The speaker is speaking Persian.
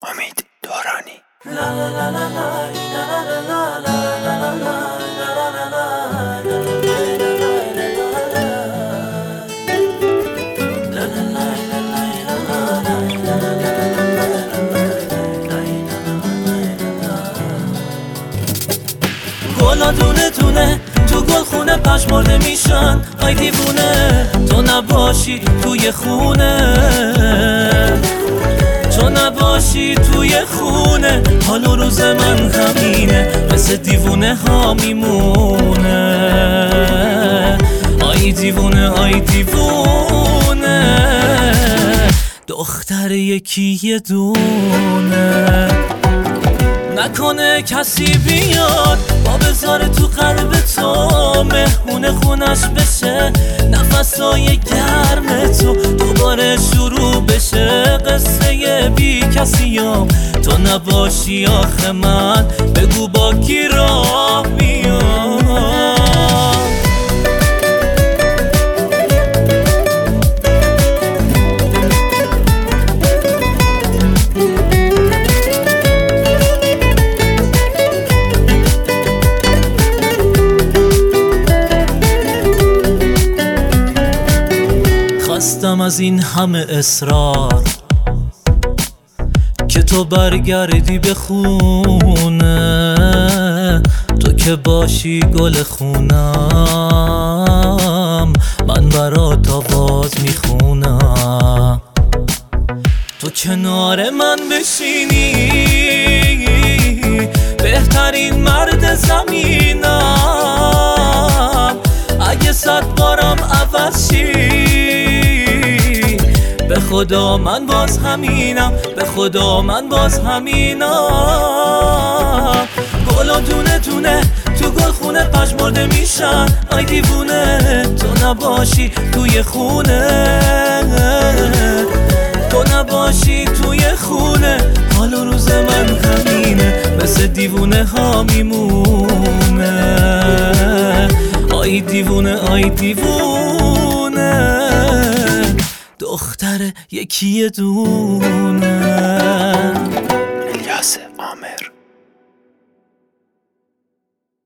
امید دورانی. گلا دونه دونه تو گل خونه پشمرده میشن. آی دیوونه تو نباشی توی خونه، تو نباشی توی خونه. حال و روز من همینه، مثل دیوونه ها میمونه. آی دیوونه آی دیوونه، دختر یکی یه دونه. نکنه کسی بیاد با بذاره تو قلب تو، مهمون خونش بشه، نفسای گرم تو دوباره شروع بشه. قصه بی کسیام تو نباشی آخه من، بگو با کی راه میام. خستم از این همه اصرار که تو برگردی به خونه. تو که باشی گل خونم، من برات آواز میخونم. تو کنار من بشینی بهترین مرد زمینم. اگه 100 بارم عوض شی به خدا من باز همینم، به خدا من باز همینم. گلا دونه دونه تو گل خونه پژمرده میشن. آی دیوونه تو نباشی توی خونه، تو نباشی توی خونه. حال و روز من همینه، مثل دیوونه ها میمونه. آی دیوونه آی دیوونه، دختر یکی دونه. الیاس عامر.